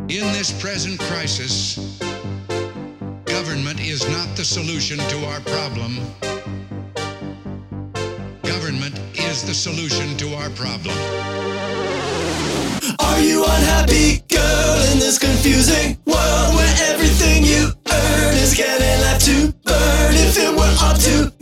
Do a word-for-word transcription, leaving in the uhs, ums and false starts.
In this present crisis, government is not the solution to our problem. Government is the solution to our problem. Are you unhappy, girl, in this confusing world where everything you earn is getting left to burn? If it were up to